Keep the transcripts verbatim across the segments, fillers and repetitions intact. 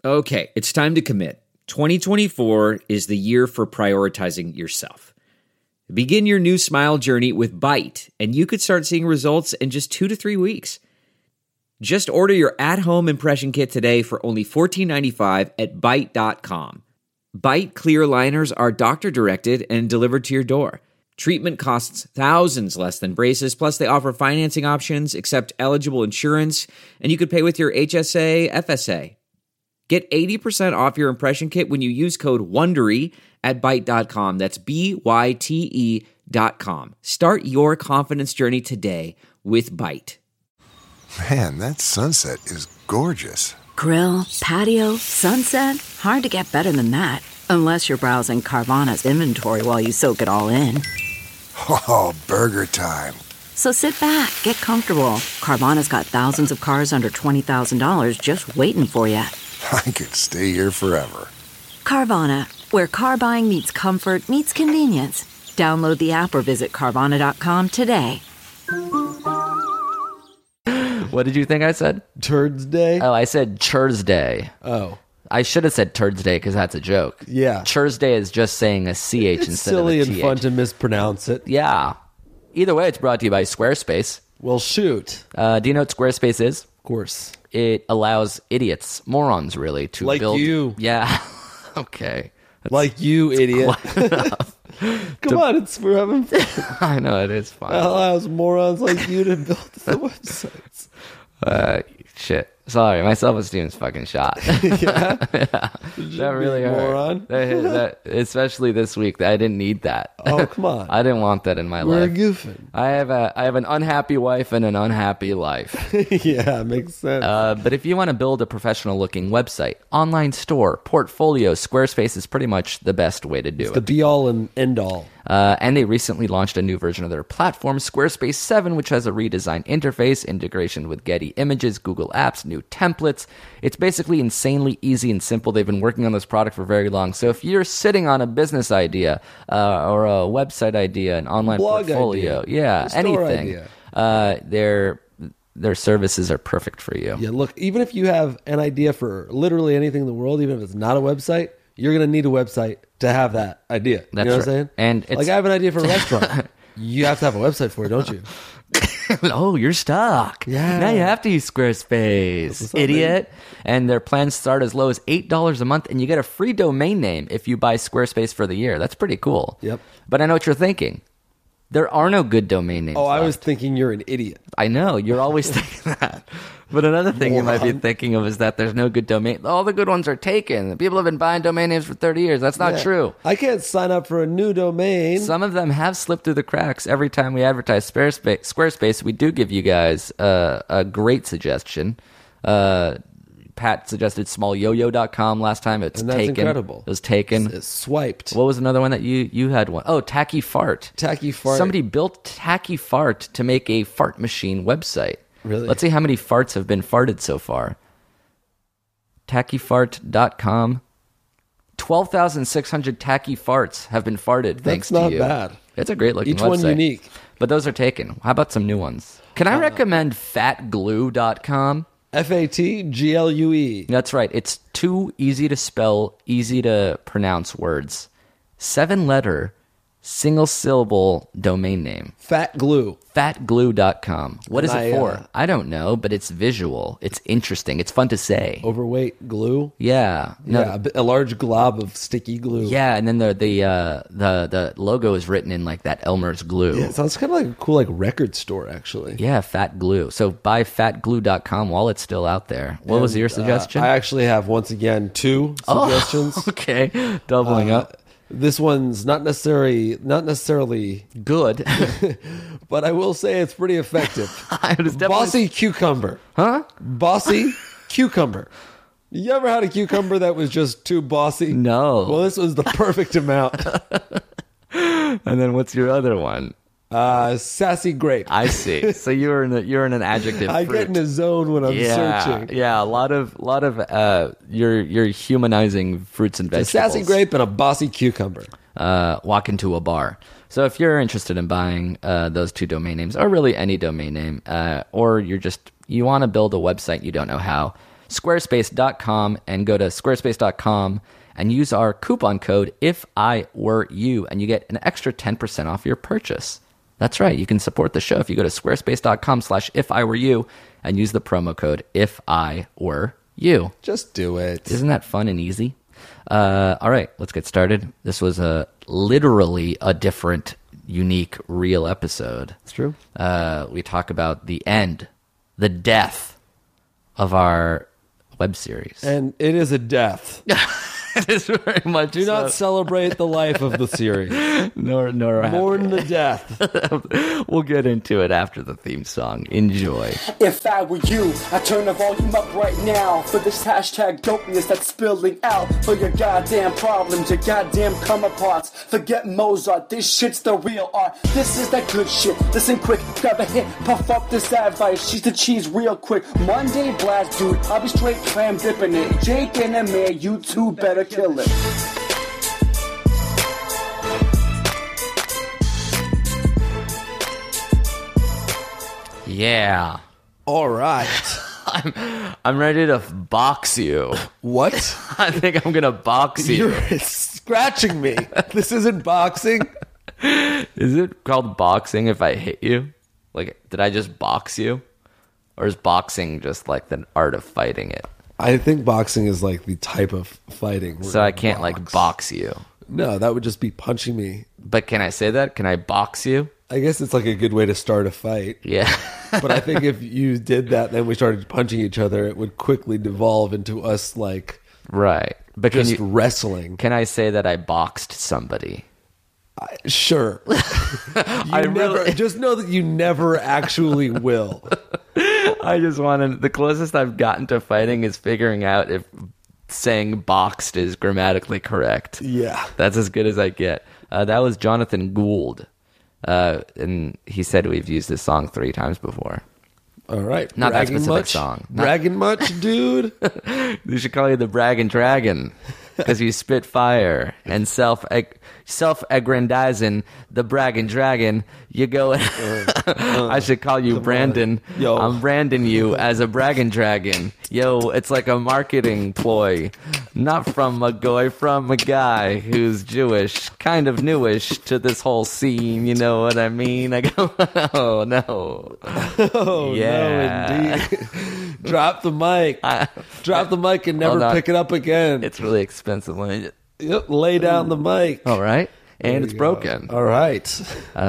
Okay, it's time to commit. twenty twenty-four is the year for prioritizing yourself. Begin your new smile journey with Byte, and you could start seeing results in just two to three weeks. Just order your at-home impression kit today for only fourteen ninety-five at byte dot com. Byte clear aligners are doctor-directed and delivered to your door. Treatment costs thousands less than braces, plus they offer financing options, accept eligible insurance, and you could pay with your H S A, F S A. Get eighty percent off your impression kit when you use code WONDERY at byte dot com. That's B Y T E dot com. Start your confidence journey today with Byte. Man, that sunset is gorgeous. Grill, patio, sunset. Hard to get better than that. Unless you're browsing Carvana's inventory while you soak it all in. Oh, burger time. So sit back, get comfortable. Carvana's got thousands of cars under twenty thousand dollars just waiting for you. I could stay here forever. Carvana, where car buying meets comfort, meets convenience. Download the app or visit Carvana dot com today. What did you think I said? Turds Day? Oh, I said Churs Day. Oh. I should have said Turds Day because that's a joke. Yeah. Churs Day is just saying a C H It's instead silly of a and T H. fun to mispronounce it. Yeah. Either way, it's brought to you by Squarespace. Well, shoot. Uh, do you know what Squarespace is? Of course. It allows idiots, morons really, to Like build... you. Yeah. Okay. That's Like you, idiot. Come on, it's for having fun. I know, it is fun. It allows morons like you to build the websites. Uh, shit. Sorry, my self-esteem is fucking shot. Yeah? Yeah. That really be a hurt. moron. That, that, especially this week. I didn't need that. Oh, come on. I didn't want that in my We're life. goofing. I have a I have an unhappy wife and an unhappy life. Yeah, makes sense. Uh, but if you want to build a professional-looking website, online store, portfolio, Squarespace is pretty much the best way to do it's it. the be-all and end-all. Uh, and they recently launched a new version of their platform, Squarespace seven, which has a redesigned interface, integration with Getty Images, Google Apps, new templates. It's basically insanely easy and simple. They've been working on this product for very long. So if you're sitting on a business idea uh, or a website idea, an online Blog portfolio, idea, yeah, a store anything, idea. uh, their their services are perfect for you. Yeah, look, even if you have an idea for literally anything in the world, even if it's not a website, you're going to need a website to have that idea. That's you know right. what I'm saying? And it's, like I have an idea for a restaurant. You have to have a website for it, don't you? Oh, you're stuck. Yeah. Now you have to use Squarespace, What's up, idiot. And their plans start as low as eight dollars a month, and you get a free domain name if you buy Squarespace for the year. That's pretty cool. Yep. But I know what you're thinking. There are no good domain names Oh, I left. was thinking you're an idiot. I know. You're always thinking that. But another thing you might be Moron. thinking of is that there's no good domain. All the good ones are taken. People have been buying domain names for thirty years. That's not Yeah. true. I can't sign up for a new domain. Some of them have slipped through the cracks. Every time we advertise Squarespace, Squarespace we do give you guys uh, a great suggestion. Uh, Pat suggested small yo yo dot com last time. It's And that's taken. incredible. It was taken. It's swiped. What was another one that you, you had one? Oh, Tacky Fart. Tacky Fart. Somebody built Tacky Fart to make a fart machine website. Really? Let's see how many farts have been farted so far. tacky fart dot com. twelve thousand six hundred tacky farts have been farted thanks That's to not you. bad. It's a great looking Each website. one unique. But those are taken. How about some new ones? Can I recommend fat glue dot com? F A T G L U E. That's right. It's two easy to spell, easy to pronounce words. Seven letter, single syllable domain name. Fat glue. fat glue dot com. What is And it I, for? uh, I don't know, but it's visual. It's interesting. It's fun to say. Overweight glue. Yeah. No, yeah, a, bit- a large glob of sticky glue. Yeah, and then the the uh, the the logo is written in like that Elmer's glue. Yeah, it sounds kind of like a cool like record store actually. Yeah, Fat Glue. So buy fat glue dot com while it's still out there. What was And, your uh, suggestion? I actually have once again two suggestions. Oh, okay, doubling Uh, up. This one's not necessarily not necessarily Good. but I will say it's pretty effective. It was definitely- Bossy cucumber. Huh? Bossy cucumber. You ever had a cucumber that was just too bossy? No. Well, this was the perfect amount. And then what's your other one? Uh, sassy grape. I see. So you're in a, you're in an adjective. I fruit. get in a zone when I'm yeah, searching. yeah. A lot of lot of uh, you're you're humanizing fruits and A vegetables. sassy grape and a bossy cucumber. Uh, walk into a bar. So if you're interested in buying uh, those two domain names, or really any domain name, uh, or you're just you want to build a website, you don't know how, squarespace dot com and go to squarespace dot com and use our coupon code if I were you, and you get an extra ten percent off your purchase. That's right. You can support the show if you go to squarespace dot com slash if I were you and use the promo code if I were you. Just do it. Isn't that fun and easy? Uh, all right, let's get started. This was a literally a different, unique, real episode. It's true. Uh, we talk about the end, the death of our web series. And it is a death. It is very much Do not celebrate the life of the series. nor nor Mourn the death. We'll get into it after the theme song. Enjoy. If I were you, I'd turn the volume up right now for this hashtag dopeness that's spilling out. For your goddamn problems, your goddamn come aparts. Forget Mozart, this shit's the real art. This is that good shit. Listen quick, grab a hit, puff up this advice. She's the cheese real quick. Monday blast, dude, I'll be straight clam dipping it. Jake and Amir, you two better kill it. Yeah. All right. I'm I'm ready to box you. What? I think I'm gonna box you. You're scratching me. This isn't boxing. Is it called boxing if I hit you? Like, did I just box you? Or is boxing just like the art of fighting it? I think boxing is like the type of fighting. So I can't like box you. No, that would just be punching me. But can I say that? Can I box you? I guess it's like a good way to start a fight. Yeah. But I think if you did that, then we started punching each other, it would quickly devolve into us like Right. But can just you, wrestling. can I say that I boxed somebody? I, sure. you I never, really- just know that you never actually will. I just wanted, the closest I've gotten to fighting is figuring out if saying boxed is grammatically correct. Yeah. That's as good as I get. Uh, that was Jonathan Gould. Uh, and he said we've used this song three times before. All right. Not that Bragging specific much? song. Not- Bragging much, dude? We should call you the Bragging Dragon because you spit fire and self self aggrandizing the Bragging Dragon. You go. I should call you Brandon. on. Yo. I'm branding you as a Bragging Dragon. Yo, it's like a marketing ploy, not from a guy, from a guy who's Jewish, kind of newish to this whole scene. You know what I mean? I go, oh no, Oh, Yeah. no, indeed. Drop the mic. Drop the mic and never Hold on. pick it up again. it's really expensive. Let me- Yep, lay down the mic. All right, and There it's you go. broken. All right.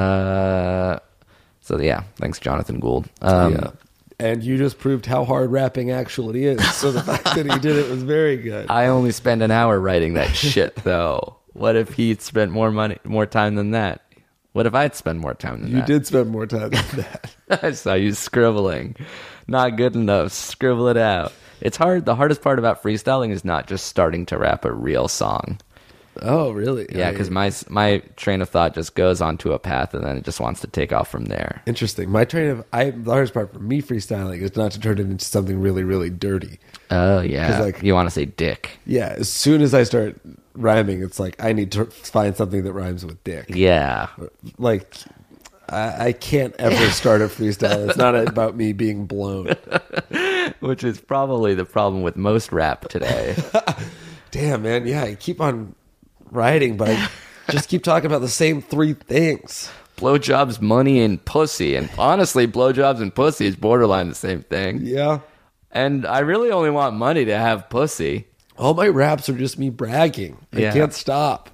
Uh, so yeah, thanks, Jonathan Gould. Um, yeah. And you just proved how hard rapping actually is. So the fact that he did it was very good. I only spend an hour writing that shit, though. What if he spent more money, more time than that? What if I'd spend more time than You that? did spend more time than that. I saw you scribbling. Not good enough. Scribble it out. It's hard. The hardest part about freestyling is not just starting to rap a real song. Oh, really? Yeah, because my my train of thought just goes onto a path and then it just wants to take off from there. Interesting. My train of I the hardest part for me freestyling is not to turn it into something really, really dirty. Oh yeah, 'Cause, like- you want to say dick? Yeah, as soon as I start rhyming, it's like I need to find something that rhymes with dick. Yeah. Like I, I can't ever start a freestyle. It's not about me being blown. Which is probably the problem with most rap today. Damn, man. Yeah, I keep on writing, but I just keep talking about the same three things. Blowjobs, money, and pussy. And honestly, blowjobs and pussy is borderline the same thing. Yeah. And I really only want money to have pussy. All my raps are just me bragging. I Yeah. can't stop.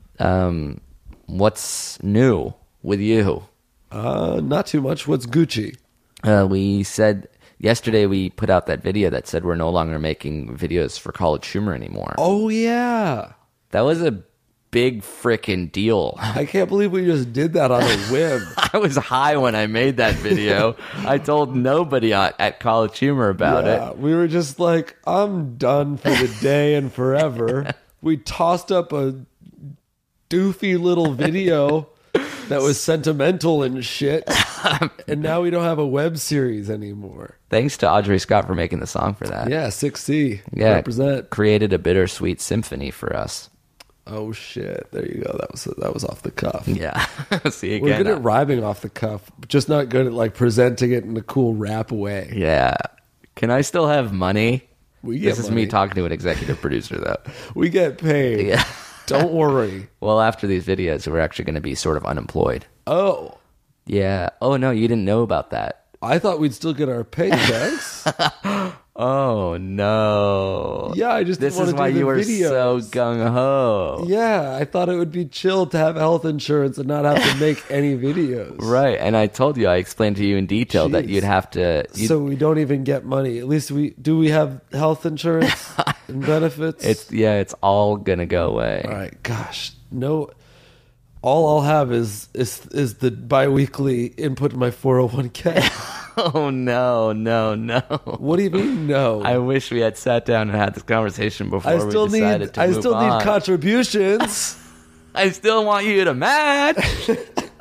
Um, what's new with you? Uh, not too much. What's Gucci? Uh, we said yesterday we put out that video that said we're no longer making videos for College Humor anymore. Oh, yeah. That was a big frickin' deal. I can't believe we just did that on a whim. I was high when I made that video. I told nobody at at College Humor about Yeah, it. we were just like, I'm done for the day and forever. We tossed up a doofy little video that was sentimental and shit. And now we don't have a web series anymore. Thanks to Audrey Scott for making the song for that. Yeah, six C. Yeah, Represent. created a bittersweet symphony for us. Oh shit! There you go. That was that was off the cuff. Yeah. See We're again. good at rhyming off the cuff, but just not good at like presenting it in a cool rap way. Yeah. Can I still have money? We get This is money. me talking to an executive producer, though. We get paid. Yeah. Don't worry. Well, after these videos, we're actually going to be sort of unemployed. Oh, Yeah. Oh, no, you didn't know about that. I thought we'd still get our paychecks. Oh, no. Yeah, I just This didn't is want why to do you the were videos. so gung-ho. Yeah, I thought it would be chill to have health insurance and not have to make any videos. Right, and I told you, I explained to you in detail that Jeez. you'd have to... You'd, So we don't even get money. At least we do. We have health insurance and benefits. it's yeah, it's all going to go away. all right. Gosh, no. All I'll have is is is the biweekly input in my four oh one k. Oh, no, no, no. What do you mean? No. I wish we had sat down and had this conversation before I still we decided need. to I move still on. need contributions. I still want you to match.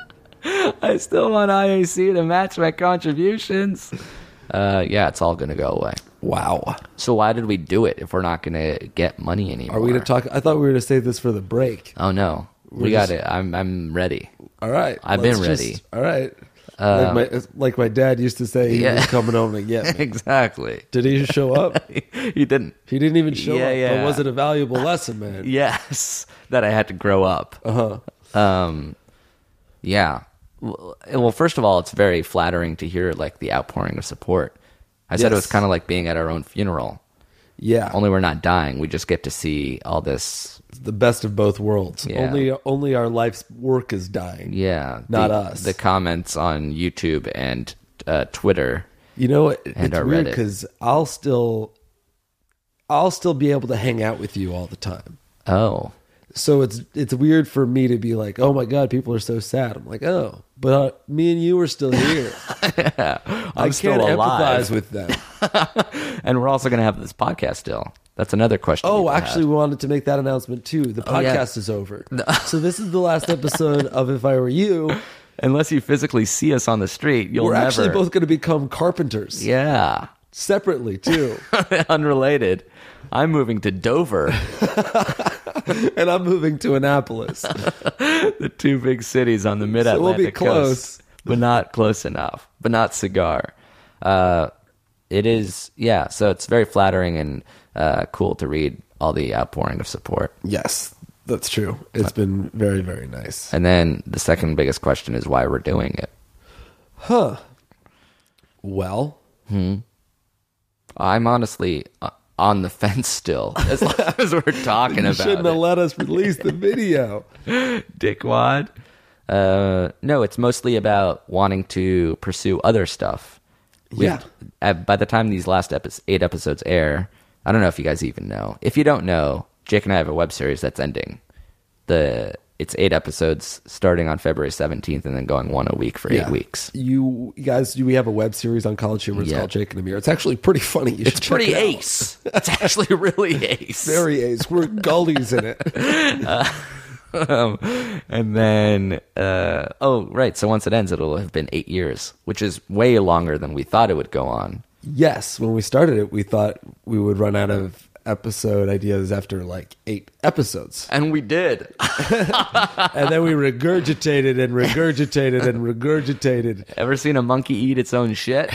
I still want I A C to match my contributions. Uh, yeah, it's all going to go away. Wow. So why did we do it if we're not going to get money anymore? Are we going to talk? I thought we were going to save this for the break. Oh no, we We're got just- it. I'm I'm ready. All right. I've let's been just- ready. all right. like, my, like my dad used to say, he Yeah. was coming home to get me. Exactly. Did he show up? He didn't. He didn't even show Yeah, up. yeah. But was it a valuable lesson, man? Yes, that I had to grow up. Uh huh. Um, yeah. Well, well, first of all, it's very flattering to hear like the outpouring of support. I said it was Yes. kind of like being at our own funeral. Yeah. Only we're not dying. We just get to see all this. the best of both worlds. Yeah. Only only our life's work is dying. Yeah, Not the, us. The comments on YouTube and uh, Twitter. You know, it, And it's our weird Reddit. because I'll still, I'll still be able to hang out with you all the time. Oh, So it's it's weird for me to be like, oh my god, people are so sad. I'm like, oh, but uh, me and you are still here. I I'm can't still alive. empathize with them. and we're also going to have this podcast still. That's another question. Oh, people actually, had. we wanted to make that announcement too. The Oh, yeah. podcast is over. So this is the last episode of If I Were You. Unless you physically see us on the street, you'll We're never. actually both going to become carpenters. Yeah, Separately too. unrelated. I'm moving to Dover, And I'm moving to Annapolis. the two big cities on the mid-Atlantic we'll be coast, close. but not close enough. But not cigar. Uh, it is, yeah. So it's very flattering and uh, cool to read all the outpouring of support. Yes, that's true. It's been very, very nice. And then the second biggest question is why we're doing it. Well, I'm honestly uh, on the fence still, as long as we're talking you about shouldn't it. have let us release the video. Dickwad. Uh, no, it's mostly about wanting to pursue other stuff. We've- Yeah. uh, By the time these last epi- eight episodes air, I don't know if you guys even know. If you don't know, Jake and I have a web series that's ending. The It's eight episodes starting on February seventeenth and then going one a week for eight Yeah. weeks. You guys, we have a web series on College Humor. It's Yeah. called Jake and Amir. It's actually pretty funny. You It's should check pretty it out. ace. It's actually really ace. Very ace. We're gullies in it. um, and then, uh, oh, right. So once it ends, it'll have been eight years, which is way longer than we thought it would go on. Yes, when we started it, we thought we would run out of episode ideas after like eight episodes. And we did. And then we regurgitated and regurgitated and regurgitated. Ever seen a monkey eat its own shit?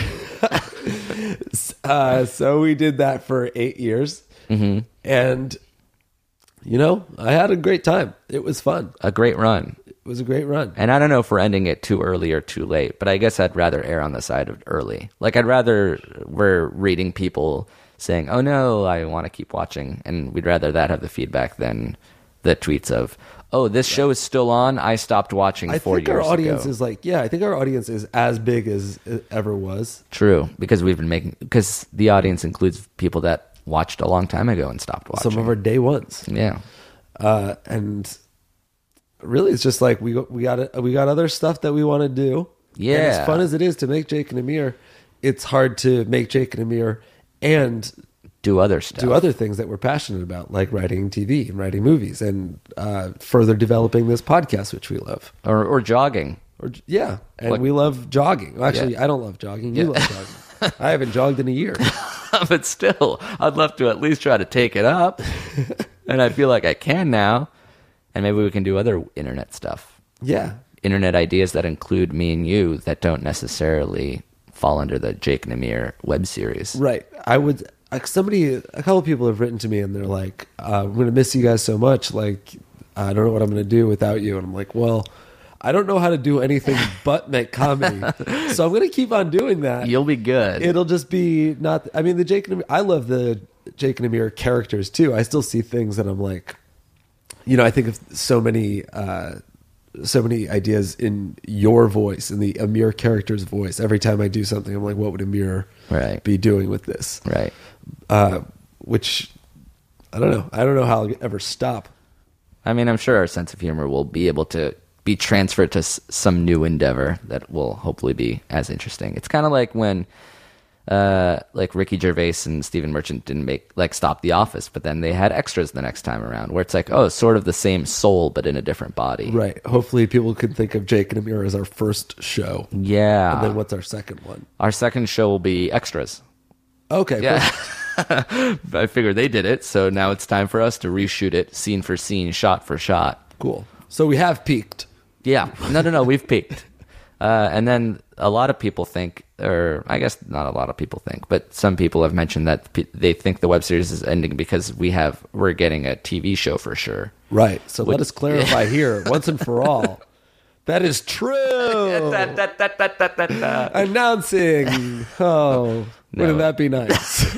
Uh, so we did that for eight years. Mm-hmm. And, you know, I had a great time. It was fun. A great run. It was a great run. And I don't know if we're ending it too early or too late, but I guess I'd rather err on the side of early. Like, I'd rather we're reading people saying, oh no, I want to keep watching. And we'd rather that have the feedback than the tweets of, oh, this show is still on. I stopped watching I four think years our audience ago. is like, yeah, I think our audience is as big as it ever was. True, because we've been making, because the audience includes people that watched a long time ago and stopped watching. Some of our day ones. Yeah. Uh, and really, it's just like we got, we got we got other stuff that we want to do. Yeah. And as fun as it is to make Jake and Amir, it's hard to make Jake and Amir and Do other stuff. do other things that we're passionate about, like writing T V and writing movies, and uh, further developing this podcast, which we love. Or, or jogging. Or yeah, and Like- we love jogging. Well, actually, Yeah. I don't love jogging. You Yeah. love jogging. I haven't jogged in a year. But still, I'd love to at least try to take it up. And I feel like I can now. And maybe we can do other internet stuff. Yeah, Internet ideas that include me and you that don't necessarily fall under the Jake and Amir web series. right. I would. like somebody, a couple of people have written to me and they're like, uh, "I'm going to miss you guys so much. Like, I don't know what I'm going to do without you." And I'm like, "Well, I don't know how to do anything but make comedy, so I'm going to keep on doing that. You'll be good. It'll just be not. I mean, the Jake and Amir, I love the Jake and Amir characters too. I still see things that I'm like, you know, I think of so many, uh, so many ideas in your voice, in the Amir character's voice. Every time I do something, I'm like, what would Amir Right. be doing with this? Right. Uh, which I don't know. I don't know how I'll ever stop. I mean, I'm sure our sense of humor will be able to be transferred to s- some new endeavor that will hopefully be as interesting. It's kind of like when, uh, like Ricky Gervais and Stephen Merchant didn't make like stop The Office, but then they had extras the next time around, where it's like, oh, sort of the same soul but in a different body. Right. Hopefully, people could think of Jake and Amir as our first show. Yeah. And then what's our second one? Our second show will be extras. Okay. Yeah. perfect. I figured they did it, so now it's time for us to reshoot it, scene for scene, shot for shot. Cool. So we have peaked. Yeah. No, no, no. We've peaked. Uh, and then a lot of people think, or I guess not a lot of people think, but some people have mentioned that pe- they think the web series is ending because we have we're getting a T V show for sure. Right. So Would- let us clarify here, once and for all. That is true. Da, da, da, da, da, da, da. Announcing. Oh, No. wouldn't that be nice?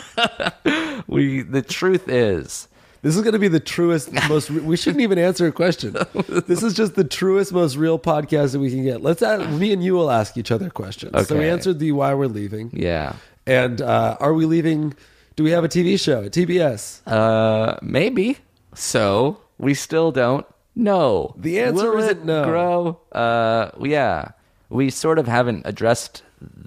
We the truth is, This is going to be the truest, most. Re- we shouldn't even answer a question. This is just the truest, most real podcast that we can get. Let's ask, me and you will ask each other questions. So we Okay. answered the why we're leaving. yeah, And uh, are we leaving? Do we have a T V show at T B S? uh, maybe. So we still don't know. The answer Will isn't it no. Grow? Uh, yeah, we sort of haven't addressed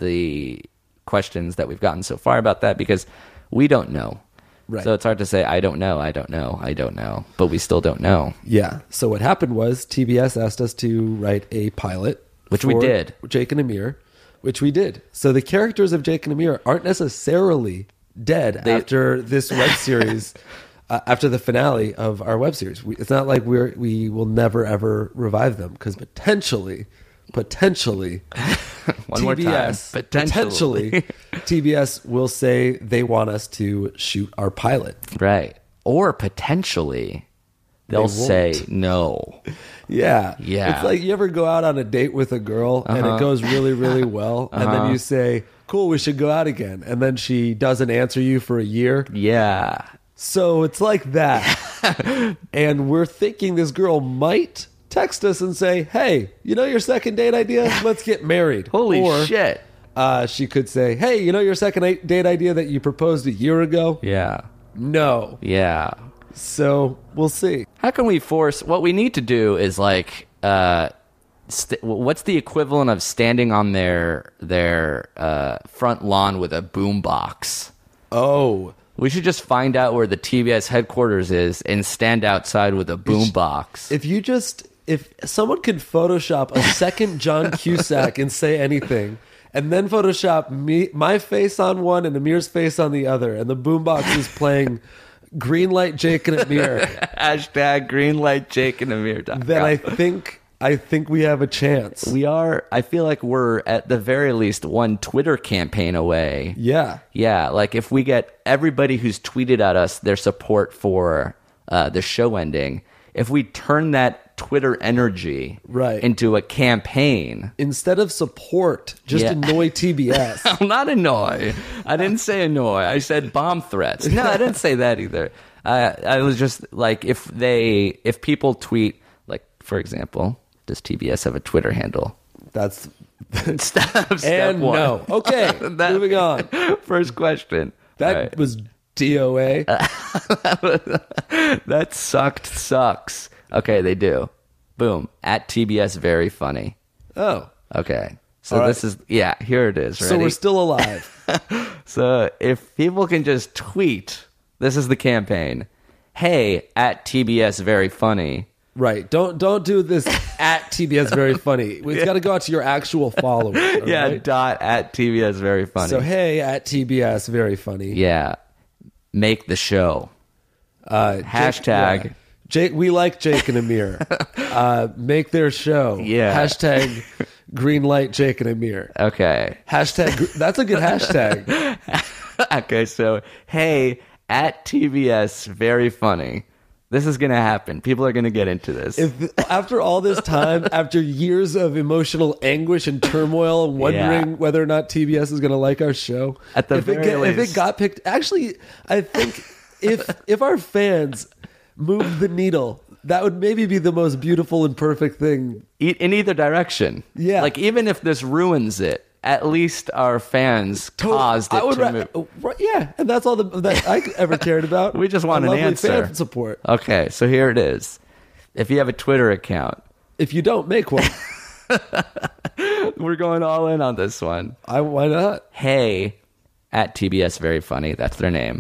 the questions that we've gotten so far about that because we don't know. Right. So it's hard to say, I don't know, I don't know, I don't know. But we still don't know. Yeah. So what happened was T B S asked us to write a pilot, Which we for did. Jake and Amir, which we did. So the characters of Jake and Amir aren't necessarily dead They- after this web series, uh, after the finale of our web series. We, it's not like we're we will never ever revive them because potentially, potentially, One more T B time. S, Potentially. potentially, T B S will say they want us to shoot our pilot. Right. Or potentially they'll They say won't. no. Yeah. Yeah. It's like you ever go out on a date with a girl and Uh-huh. it goes really, really well. And then you say, cool, we should go out again. And then she doesn't answer you for a year. Yeah. So it's like that. And we're thinking this girl might text us and say, hey, you know your second date idea? Let's get married. Holy or, shit. Uh, she could say, hey, you know your second a- date idea that you proposed a year ago? Yeah. No. Yeah. So we'll see. How can we force what we need to do is like uh st- what's the equivalent of standing on their their uh front lawn with a boombox? Oh. We should just find out where the T B S headquarters is and stand outside with a boombox. If you just, if someone could Photoshop a second John Cusack and say anything, and then Photoshop me, my face on one and Amir's face on the other, and the boombox is playing Greenlight Jake and Amir, Hashtag Greenlight Jake and Amir. then I think I think we have a chance. We are, I feel like we're at the very least one Twitter campaign away. Yeah. Yeah, like if we get everybody who's tweeted at us their support for uh, the show ending, if we turn that Twitter energy Right. into a campaign. Instead of support, just Yeah. annoy T B S. I'm not annoy. I didn't say annoy. I said bomb threats. No, I didn't say that either. I I was just like, if they, if people tweet, like, for example, does T B S have a Twitter handle? That's Step, step and one. no. Okay, That- moving on. First question. That All right. was D O A. That sucked sucks. Okay, they do. Boom. At T B S very funny. Oh, Okay. So All right. this is, yeah, here it is. Ready? so we're still alive. So if people can just tweet, this is the campaign. Hey, at T B S very funny. Right. Don't don't do this at T B S very funny. It's got to go out to your actual followers. all Yeah, right? dot at T B S very funny. So hey, at T B S very funny. Yeah. Make the show. Uh, Hashtag. Jake, yeah. Jake, we like Jake and Amir. uh, make their show. Yeah. Hashtag green light Jake and Amir. Okay. Hashtag. That's a good hashtag. Okay, so, hey, at T B S, very funny. This is going to happen. People are going to get into this. If after all this time, after years of emotional anguish and turmoil, wondering Yeah. whether or not T B S is going to like our show, At the if very it get, if least. it got picked, actually, I think if if our fans moved the needle, that would maybe be the most beautiful and perfect thing. E- in either direction. Yeah. Like, even if this ruins it, at least our fans caused it I would to ra- move. oh, right, yeah, and that's all the, that I ever cared about. We just want A an lovely answer. fan support. Okay, so here it is. If you have a Twitter account, If you don't make one, we're going all in on this one. I why not? Hey, at T B S Very Funny. That's their name.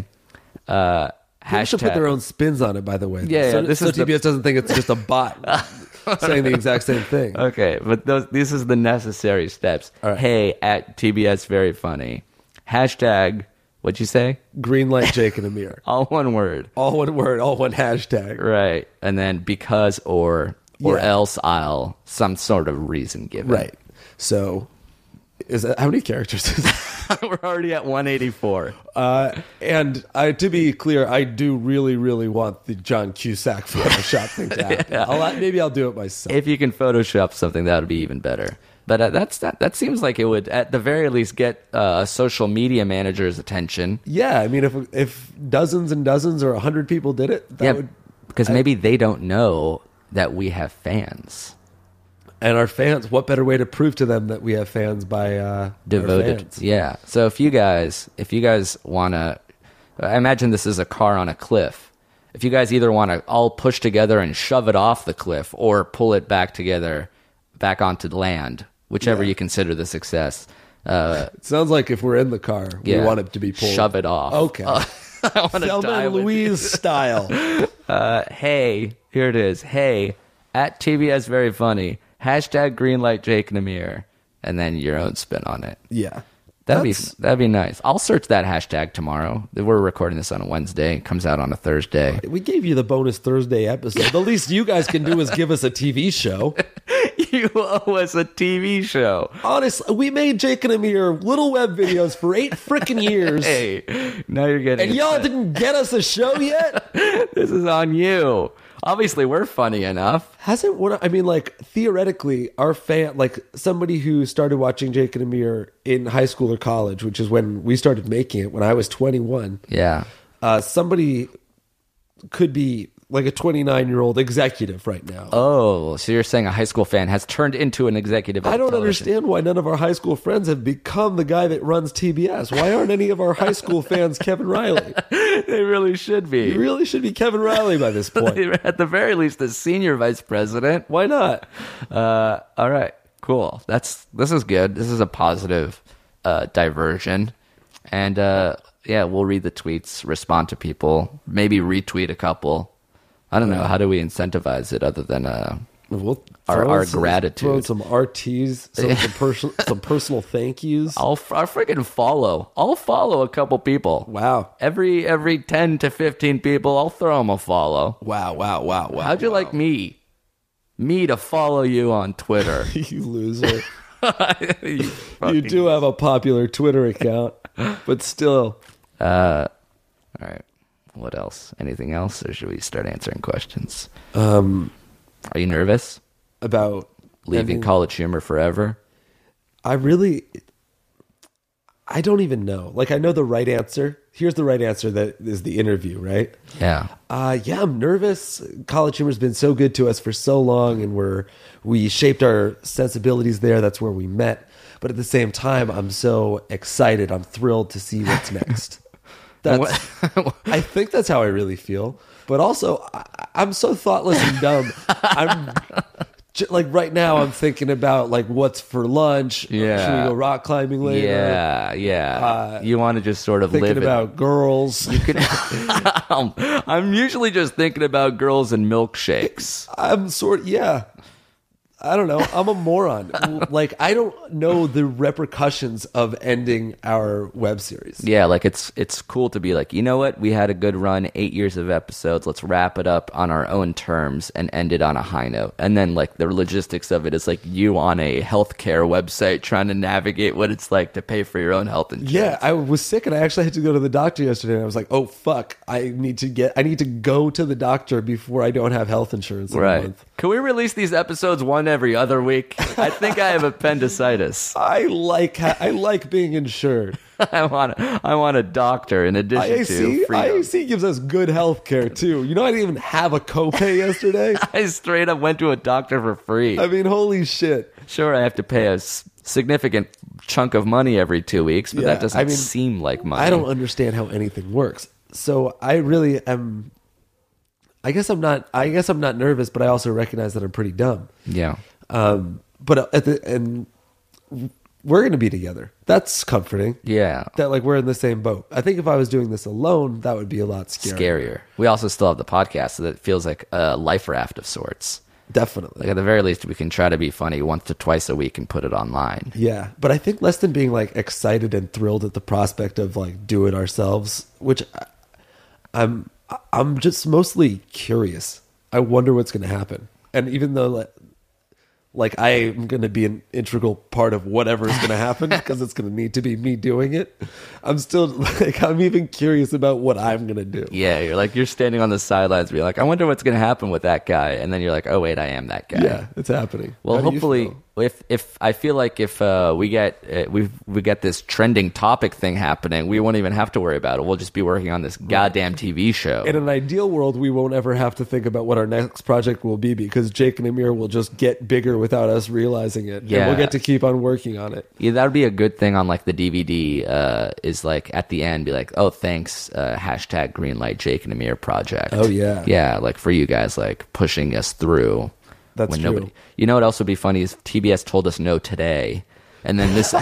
Uh, They should put hashtag- their own spins on it. By the way, Yeah, so, yeah, this so is the- T B S doesn't think it's just a bot saying the exact same thing. Okay, but those this is the necessary steps. All right. Hey, at T B S Very Funny. Hashtag, what'd you say? Green light, Jake and Amir. All one word. All one word, all one hashtag. Right. And then because or or Yeah. else I'll some sort of reason given. Right. So, is that, how many characters is that? We're already at one eighty-four. Uh, and I, to be clear, I do really, really want the John Cusack Photoshop thing to happen. I'll, maybe I'll do it myself. If you can Photoshop something, that would be even better. But uh, that's that. That seems like it would, at the very least, get uh, a social media manager's attention. yeah, I mean, if if dozens and dozens or a hundred people did it, that yeah, would. because maybe they don't know that we have fans. And our fans, what better way to prove to them that we have fans by uh, our Devoted. fans? Yeah. So if you guys, if you guys want to, I imagine this is a car on a cliff. If you guys either want to all push together and shove it off the cliff or pull it back together, back onto land, whichever Yeah. you consider the success. Uh, It sounds like if we're in the car, yeah, we want it to be pulled. Shove it off. Okay. I want to Thelma die and with you. Louise style. Uh, hey, here it is. Hey, at T B S Very Funny. Hashtag Greenlight Jake and Amir. And then your own spin on it. Yeah. That'd be That's- that'd be nice. I'll search that hashtag tomorrow. We're recording this on a Wednesday. It comes out on a Thursday. We gave you the bonus Thursday episode. The least you guys can do is give us a T V show. You owe us a T V show. Honestly, we made Jake and Amir little web videos for eight freaking years. Hey, now you're getting And y'all didn't get us a show yet? This is on you. Obviously, we're funny enough. Hasn't one? I mean, like theoretically, our fan, like somebody who started watching Jake and Amir in high school or college, which is when we started making it, when I was twenty-one. Yeah. Uh, somebody could be like a twenty-nine-year-old executive right now. Oh, so you're saying a high school fan has turned into an executive? Of I don't television. understand why none of our high school friends have become the guy that runs T B S. Why aren't any of our high school fans Kevin Riley? They really should be. You really should be Kevin Riley by this point. At the very least, the senior vice president. Why not? Uh, all right, cool. That's this is good. This is a positive uh, diversion, and uh, yeah, we'll read the tweets, respond to people, maybe retweet a couple. I don't know. How do we incentivize it other than uh, We'll Our- throw our some, gratitude. throw in some R Ts, some, some, personal, some personal thank yous. I'll I'll freaking follow. I'll follow a couple people. Wow. Every every ten to fifteen people, I'll throw them a follow. Wow, wow, wow, wow. How'd you wow. like me? Me to follow you on Twitter. You loser. You You fucking- do have a popular Twitter account, but still. All right. What else? Anything else, or should we start answering questions? Um, Are you nervous? about Leaving ending- College Humor forever? I really, I don't even know. Like, I know the right answer. Here's the right answer that is the interview, right? Yeah. Uh, yeah, I'm nervous. College Humor's been so good to us for so long, and we're we shaped our sensibilities there. That's where we met. But at the same time, I'm so excited. I'm thrilled to see what's next. That's, I think that's how I really feel. But also, I, I'm so thoughtless and dumb. I'm j- like right now. I'm thinking about like what's for lunch. Yeah. Should we go rock climbing later? Yeah, yeah. you want to just sort of Thinking live about girls. it. I'm, I'm usually just thinking about girls and milkshakes. I'm sort yeah. I don't know. I'm a moron. Like, I don't know the repercussions of ending our web series. Yeah, like it's it's cool to be like, you know what? We had a good run, eight years of episodes. Let's wrap it up on our own terms and end it on a high note. And then like the logistics of it is like you on a healthcare website trying to navigate what it's like to pay for your own health insurance. Yeah, I was sick and I actually had to go to the doctor yesterday. And I was like, oh fuck, I need to get, I need to go to the doctor before I don't have health insurance in a Right. month. Can we release these episodes one every other week? I think I have appendicitis. I like ha- I like being insured. I want I want a doctor in addition I A to C, freedom. I A C gives us good health care too. You know, I didn't even have a copay yesterday. I straight up went to a doctor for free. I mean, holy shit. Sure, I have to pay a s- significant chunk of money every two weeks, but Yeah, that doesn't I mean, seem like money. I don't understand how anything works. So I really am. I guess I'm not. I guess I'm not nervous, but I also recognize that I'm pretty dumb. Yeah. Um, but at the and we're going to be together. That's comforting. Yeah. That like we're in the same boat. I think if I was doing this alone, that would be a lot scarier. Scarier. We also still have the podcast, so that feels like a life raft of sorts. Definitely. Like at the very least, we can try to be funny once to twice a week and put it online. Yeah, but I think less than being like excited and thrilled at the prospect of like do it ourselves, which I, I'm I'm just mostly curious. I wonder what's going to happen. And even though like, like I am going to be an integral part of whatever is going to happen because it's going to need to be me doing it, I'm still like I'm even curious about what I'm going to do. Yeah, you're like you're standing on the sidelines, being like, I wonder what's going to happen with that guy, and then you're like, oh wait, I am that guy. Yeah, it's happening. Well, How do you hopefully, feel? if if I feel like if uh, we get uh, we we get this trending topic thing happening, we won't even have to worry about it. We'll just be working on this goddamn T V show. In an ideal world, we won't ever have to think about what our next project will be because Jake and Amir will just get bigger without us realizing it. Yeah. And we'll get to keep on working on it. Yeah, that would be a good thing on like the D V D. Uh, is like at the end, be like, oh, thanks, uh, hashtag Greenlight Jake and Amir project. Oh, yeah. yeah, like for you guys, like pushing us through. That's when true. Nobody, you know what else would be funny is T B S told us no today, and then this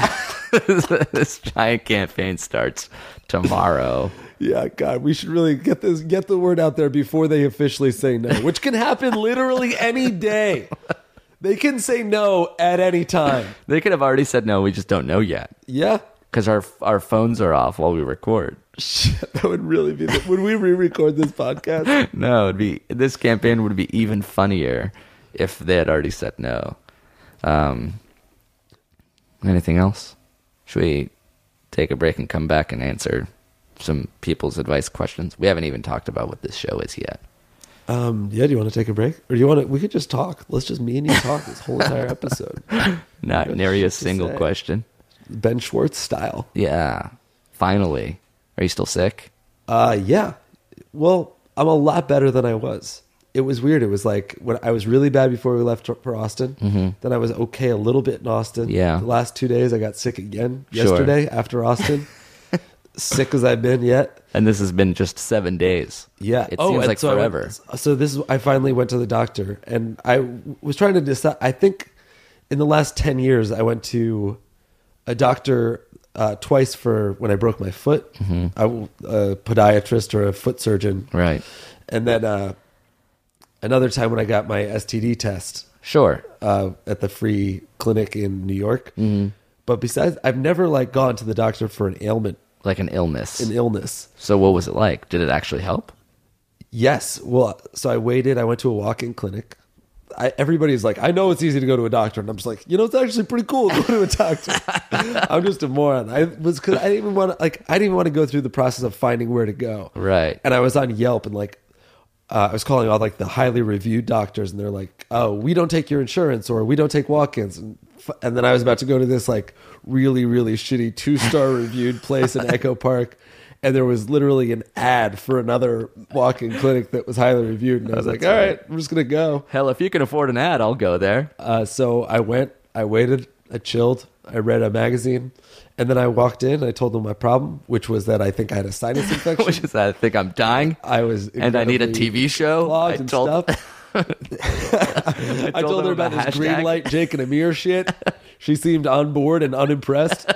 this giant campaign starts tomorrow. Yeah, God, we should really get this, get the word out there before they officially say no, which can happen literally any day. They can say no at any time. They could have already said no. We just don't know yet Yeah. because our our phones are off while we record. Shit, that would really be. The, would we re-record this podcast? No, it'd be this campaign would be even funnier if they had already said no. Um, anything else? Should we take a break and come back and answer some people's advice questions? We haven't even talked about what this show is yet. Um, yeah. Do you want to take a break, or do you want to? We could just talk. Let's just me and you talk this whole entire episode. Not Good nary a shit to single say. question. Ben Schwartz style. Yeah, finally. Are you still sick? Uh, yeah. Well, I'm a lot better than I was. It was weird. It was like when I was really bad before we left for Austin. Mm-hmm. Then I was okay a little bit in Austin. Yeah. The last two days I got sick again. Sure. Yesterday after Austin. Sick as I've been yet. And this has been just seven days. Yeah. It oh, seems and like so I went- forever. so this is, I finally went to the doctor and I w- was trying to decide. I think in the last ten years, I went to a doctor uh, twice for when I broke my foot, Mm-hmm. I w a podiatrist or a foot surgeon. Right. And then uh, another time when I got my S T D test Sure. uh, at the free clinic in New York. Mm-hmm. But besides, I've never like gone to the doctor for an ailment, Like an illness. an illness. So what was it like? Did it actually help? Yes. Well, so I waited. I went to a walk-in clinic. I, everybody's like, I know it's easy to go to a doctor, and I'm just like, you know, it's actually pretty cool to go to a doctor. I'm just a moron. I was because I didn't even want to like I didn't even want to go through the process of finding where to go. Right. And I was on Yelp and like uh, I was calling all like the highly reviewed doctors, and they're like, oh, we don't take your insurance, or we don't take walk-ins, and f- and then I was about to go to this like really really shitty two star reviewed place in Echo Park. And there was literally an ad for another walk-in clinic that was highly reviewed. And I was like, all right, I'm just going to go. Hell, if you can afford an ad, I'll go there. Uh, so I went, I waited, I chilled, I read a magazine. And then I walked in, I told them my problem, which was that I think I had a sinus infection. Which is that I think I'm dying. I was And I need a incredibly T V show. clogged I and told, stuff. I I told her them about this hashtag. green light Jake and Amir shit. She seemed on board and unimpressed.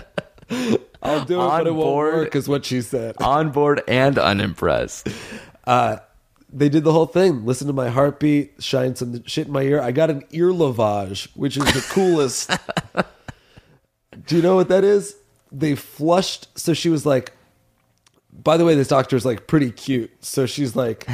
I'll do it, On but it won't board. work, is what she said. On board and unimpressed. they did the whole thing. Listen to my heartbeat, shine some shit in my ear. I got an ear lavage, which is the coolest. Do you know what that is? They flushed. So she was like, by the way, this doctor is like pretty cute. So she's like,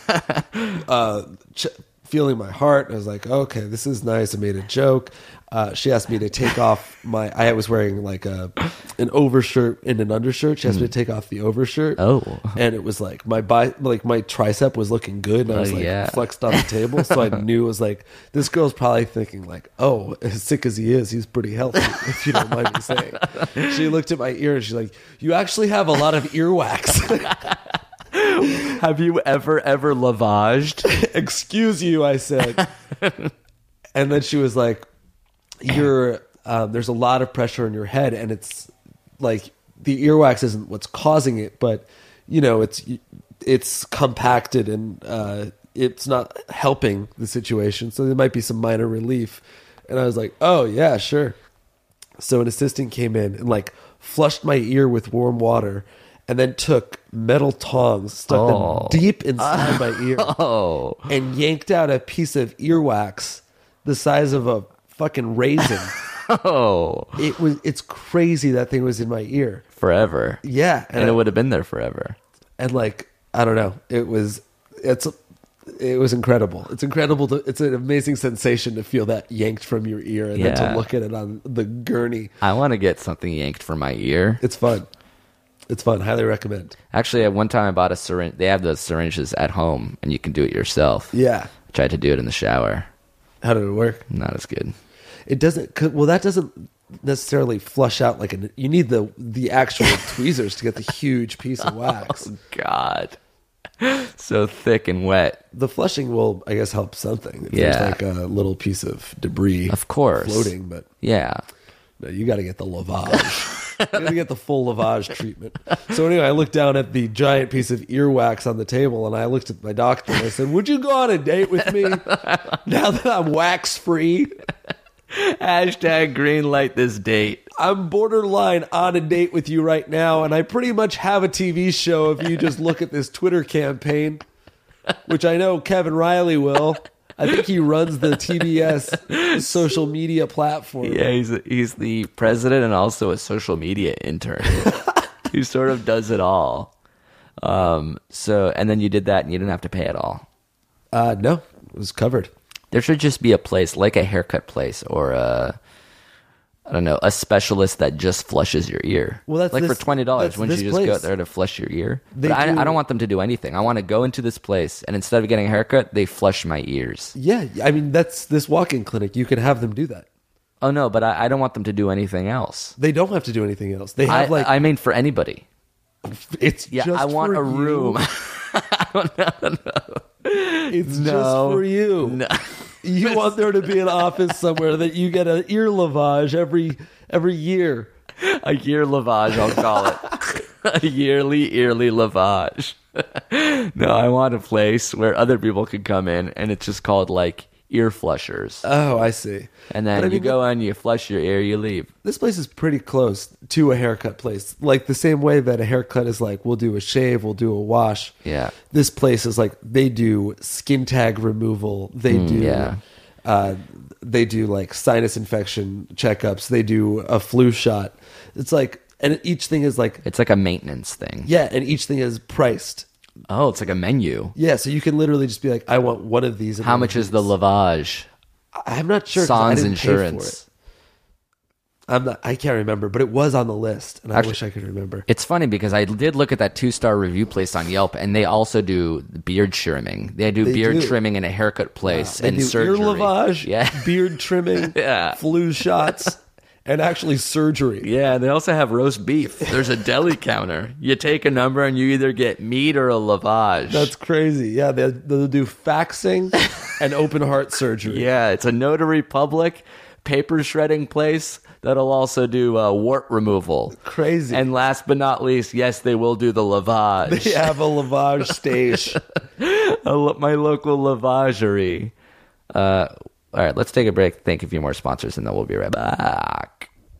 uh, ch- feeling my heart. I was like, okay, this is nice. I made a joke. Uh, she asked me to take off my, I was wearing like a, an overshirt and an undershirt. She asked me to take off the overshirt. Oh. And it was like my bi- like my tricep was looking good. And I was Oh, like yeah. flexed on the table. So I knew it was like, this girl's probably thinking like, oh, as sick as he is, he's pretty healthy, if you don't mind me saying. She looked at my ear and she's like, you actually have a lot of earwax. Have you ever, ever lavaged? Excuse you, I said. And then she was like, you're um, there's a lot of pressure in your head, and it's like the earwax isn't what's causing it, but you know, it's it's compacted and uh, it's not helping the situation. So there might be some minor relief. And I was like, oh yeah, sure. So an assistant came in and like flushed my ear with warm water, and then took metal tongs, stuck Oh. them deep inside my ear, Oh. and yanked out a piece of earwax the size of a fucking raisin. Oh. It was it's crazy that thing was in my ear. Forever. Yeah. And, I- it would have been there forever. and like I don't know. It was it's it was incredible. It's incredible to it's an amazing sensation to feel that yanked from your ear and then Yeah. to look at it on the gurney. I want to get something yanked from my ear. It's fun. It's fun. Highly recommend. Actually, at one time I bought a syringe. They have those syringes at home, and you can do it yourself. Yeah. I tried to do it in the shower. How did it work? Not as good. It doesn't 'cause- well that doesn't necessarily flush out like an you need the the actual tweezers to get the huge piece of wax. Oh, God. So thick and wet. The flushing will, I guess, help something. If Yeah. there's like a little piece of debris, Of course. floating. But Yeah. no, you got to get the lavage. You got to get the full lavage treatment. So anyway, I looked down at the giant piece of earwax on the table, and I looked at my doctor and I said, "Would you go on a date with me now that I'm wax free? Hashtag green light this date. I'm borderline on a date with you right now, and I pretty much have a T V show if you just look at this Twitter campaign, which I know Kevin Riley will. I think he runs the T B S social media platform. Yeah, he's he's the president and also a social media intern who sort of does it all. Um, so, and then you did that and you didn't have to pay at all. Uh, no, it was covered. There should just be a place like a haircut place or a, I don't know, a specialist that just flushes your ear. Well, that's like this- for twenty dollars. that's Wouldn't this you just go place. there to flush your ear? They But I, do- I don't want them to do anything. I want to go into this place and instead of getting a haircut, they flush my ears. Yeah, I mean, that's this walk-in clinic. You can have them do that. Oh no, but I, I don't want them to do anything else. They don't have to do anything else. They I, have like I mean, for anybody. it's Yeah, just I want for a you. room. It's No. just for you. No. You want there to be an office somewhere that you get an ear lavage every every year. A year lavage, I'll call it. A yearly, yearly lavage. No, I want a place where other people can come in and it's just called like ear flushers. Oh, I see. And then But I you mean, go in, you flush your ear, you leave. This place is pretty close to a haircut place. Like the same way that a haircut is like, we'll do a shave, we'll do a wash. Yeah. This place is like, they do skin tag removal. They do, yeah. uh, they do like sinus infection checkups. They do a flu shot. It's like, and each thing is like, It's like a maintenance thing. yeah, and each thing is priced. Oh, it's like a menu. Yeah, so you can literally just be like, I want one of these. and How one much of is the these. lavage? I'm not sure. 'cause I Sans didn't pay for insurance. it. I'm not. I can't remember, but it was on the list, and I Actually- wish I could remember. It's funny because I did look at that two-star review place on Yelp, and they also do beard trimming. They do They beard do. trimming in a haircut place They and do surgery. ear lavage, Yeah. beard trimming, Yeah. flu shots, and actually surgery. Yeah, they also have roast beef. There's a deli counter. You take a number and you either get meat or a lavage. That's crazy. Yeah, they, they'll do faxing and open heart surgery. yeah, it's a notary public paper shredding place that'll also do uh, wart removal. Crazy. And last but not least, yes, they will do the lavage. They have a lavage stage. I lo- my local lavagerie. Uh, all right, let's take a break. Thank you for more sponsors, and then we'll be right back.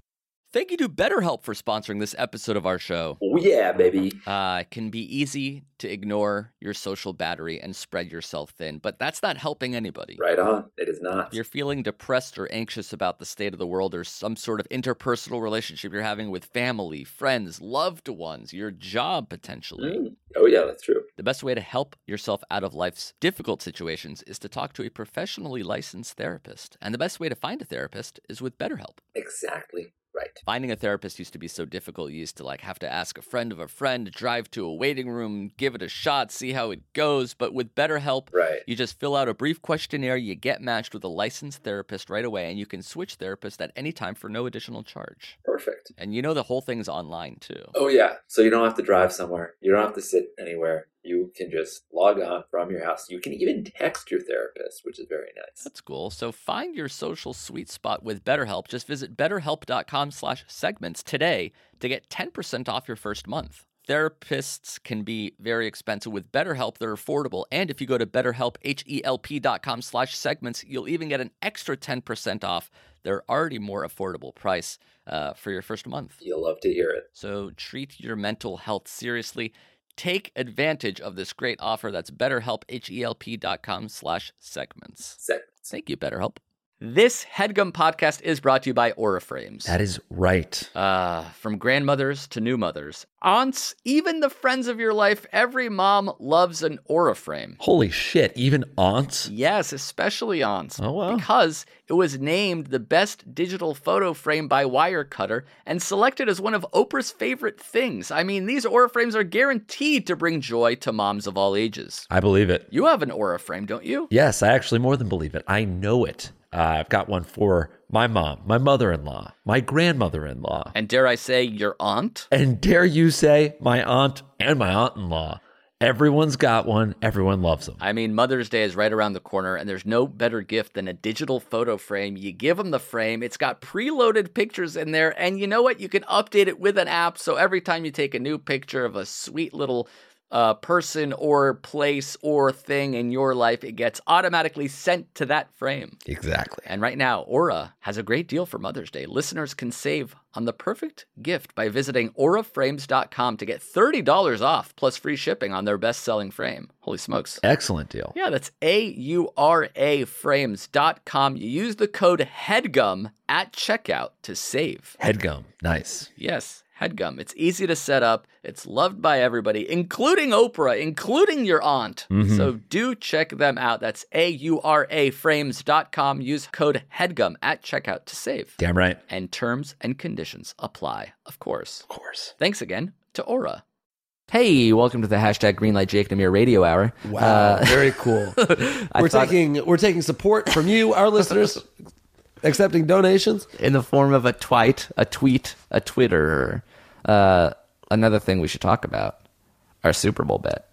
Thank you to BetterHelp for sponsoring this episode of our show. Oh, yeah, baby. Uh, it can be easy to ignore your social battery and spread yourself thin, but that's not helping anybody. Right on. It is not. If you're feeling depressed or anxious about the state of the world or some sort of interpersonal relationship you're having with family, friends, loved ones, your job potentially. Mm. Oh, yeah, that's true. The best way to help yourself out of life's difficult situations is to talk to a professionally licensed therapist. And the best way to find a therapist is with BetterHelp. Exactly. Right. Finding a therapist used to be so difficult. You used to like have to ask a friend of a friend, drive to a waiting room, give it a shot, see how it goes. But with BetterHelp, right. you just fill out a brief questionnaire, you get matched with a licensed therapist right away, and you can switch therapists at any time for no additional charge. Perfect. And you know the whole thing's online too. Oh, yeah. So you don't have to drive somewhere. You don't have to sit anywhere. You can just log on from your house. You can even text your therapist, which is very nice. That's cool. So find your social sweet spot with BetterHelp. Just visit betterhelp.com slash segments today to get ten percent off your first month. Therapists can be very expensive. With BetterHelp, they're affordable. And if you go to betterhelp, H-E-L-P dot com slash segments, you'll even get an extra ten percent off their already more affordable price uh, for your first month. You'll love to hear it. So treat your mental health seriously. Take advantage of this great offer. That's betterhelp, H-E-L-P dot com slash segments. Segments. Thank you, BetterHelp. This HeadGum podcast is brought to you by Aura Frames. That is right. Uh, from grandmothers to new mothers, aunts, even the friends of your life, every mom loves an Aura Frame. Holy shit, even aunts? Yes, especially aunts. Oh, wow. Because it was named the best digital photo frame by Wirecutter and selected as one of Oprah's favorite things. I mean, these Aura Frames are guaranteed to bring joy to moms of all ages. I believe it. You have an Aura Frame, don't you? Yes, I actually more than believe it. I know it. Uh, I've got one for my mom, my mother-in-law, my grandmother-in-law. And dare I say, your aunt? And dare you say, my aunt and my aunt-in-law. Everyone's got one. Everyone loves them. I mean, Mother's Day is right around the corner, and there's no better gift than a digital photo frame. You give them the frame. It's got preloaded pictures in there, and you know what? You can update it with an app, so every time you take a new picture of a sweet little uh, person or place or thing in your life, it gets automatically sent to that frame. Exactly. And right now, Aura has a great deal for Mother's Day. Listeners can save on the perfect gift by visiting aura frames dot com to get thirty dollars off plus free shipping on their best-selling frame. Holy smokes. Excellent deal. Yeah, that's A U R A frames dot com. You use the code HEADGUM at checkout to save. HeadGum. Nice. Yes, HeadGum. It's easy to set up. It's loved by everybody, including Oprah, including your aunt. Mm-hmm. So do check them out. That's A U R A frames dot com. Use code HEADGUM at checkout to save. Damn right. And terms and conditions apply, of course. Of course. Thanks again to Aura. Hey, welcome to the hashtag Greenlight Jake Namir Radio Hour. Wow, Uh, very cool. we're thought- taking we're taking support from you, our listeners, accepting donations. in the form of a twite, a tweet, a Twitter. Uh, another thing we should talk about, our Super Bowl bet.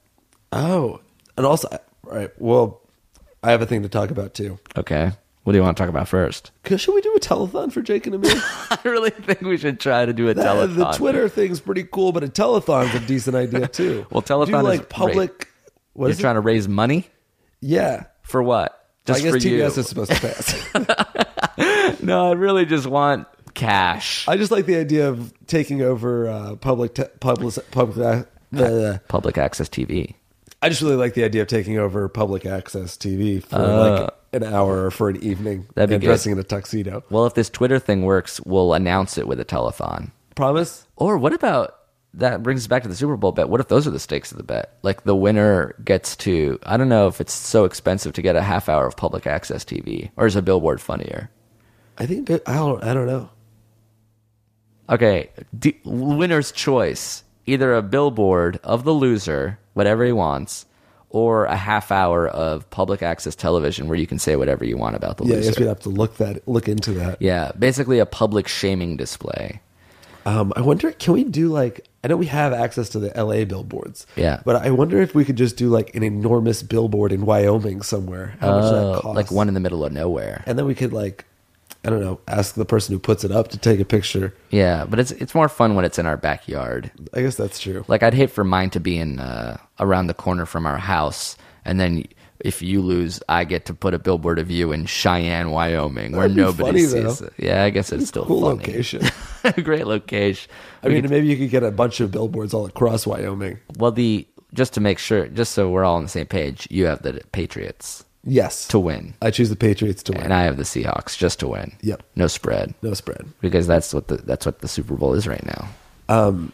Oh, and also, right. Well, I have a thing to talk about too. Okay. What do you want to talk about first? Cause should we do a telethon for Jake and Amir? I really think we should try to do a The, telethon. the Twitter thing's pretty cool, but a telethon's a decent idea too. Well, telethon do is like public. What You're is trying it? to raise money? Yeah, For what? Just I guess for T B S you? is supposed to pass. No, I really just want cash. I just like the idea of taking over uh, public te- public public. Uh, Public access T V. I just really like the idea of taking over public access T V for Uh, like an hour or for an evening That'd be and good. dressing in a tuxedo. Well, if this Twitter thing works, we'll announce it with a telethon. Promise? Or what about, that brings us back to the Super Bowl bet. What if those are the stakes of the bet? Like the winner gets to, I don't know if it's so expensive to get a half hour of public access T V, or is a billboard funnier? I think I don't. I don't know. Okay, D- winner's choice. Either a billboard of the loser, whatever he wants, or a half hour of public access television where you can say whatever you want about the Yeah, I loser. guess we'd have to look that look into that. Yeah, basically a public shaming display. Um, I wonder, can we do like? I know we have access to the L A billboards. Yeah. but I wonder if we could just do like an enormous billboard in Wyoming somewhere. How much Oh, that costs? like one in the middle of nowhere. and then we could like, I don't know, ask the person who puts it up to take a picture. Yeah, but it's it's more fun when it's in our backyard. I guess that's true. Like I'd hate for mine to be in uh, around the corner from our house, and then if you lose, I get to put a billboard of you in Cheyenne, Wyoming, where That'd be nobody funny, sees though. it. Yeah, I guess it's still Cool funny. location. Great location. I mean, maybe you could get a bunch of billboards all across Wyoming. Well, the just to make sure, just so we're all on the same page, you have the Patriots Yes. to win, I choose the Patriots to win. and I have the Seahawks just to win. Yep. No spread, No spread. because that's what the that's what the Super Bowl is right now. Um,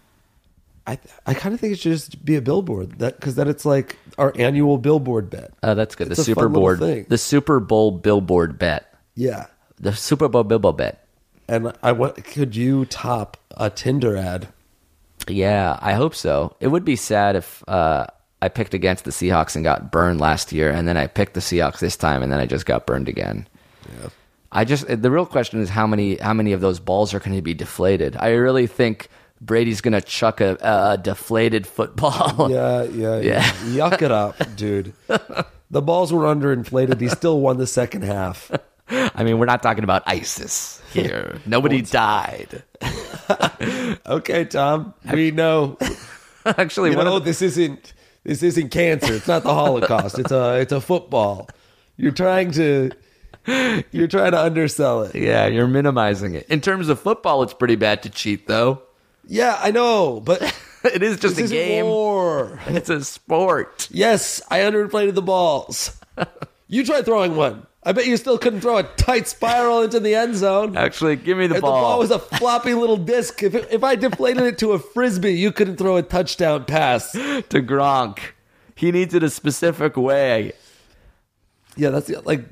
I I kind of think it should just be a billboard that because then it's like our annual billboard bet. Oh, that's good. It's The a Super fun little Bowl, thing. the Super Bowl billboard bet, Yeah, the Super Bowl billboard bet. and I want. Could you top a Tinder ad? Yeah, I hope so. It would be sad if uh, I picked against the Seahawks and got burned last year, and then I picked the Seahawks this time, and then I just got burned again. Yeah. I just the real question is how many how many of those balls are going to be deflated. I really think Brady's going to chuck a, a deflated football. Yeah, yeah, Yeah. yeah. Yuck it up, dude. The balls were underinflated. He still won the second half. I mean, we're not talking about ISIS here. Nobody died. Okay, Tom. We know. Actually, You one know of the, this isn't this isn't cancer. It's not the Holocaust. It's a it's a football. You're trying to you're trying to undersell it. yeah, you're minimizing it. In terms of football, it's pretty bad to cheat, though. Yeah, I know, but It is just this a is game. war. It's a sport. Yes, I underinflated the balls. You try throwing one. I bet you still couldn't throw a tight spiral into the end zone. Actually, give me the If ball. the ball was a floppy little disc, if it, if I deflated it to a frisbee, you couldn't throw a touchdown pass. to Gronk. He needs it a specific way. Yeah, that's like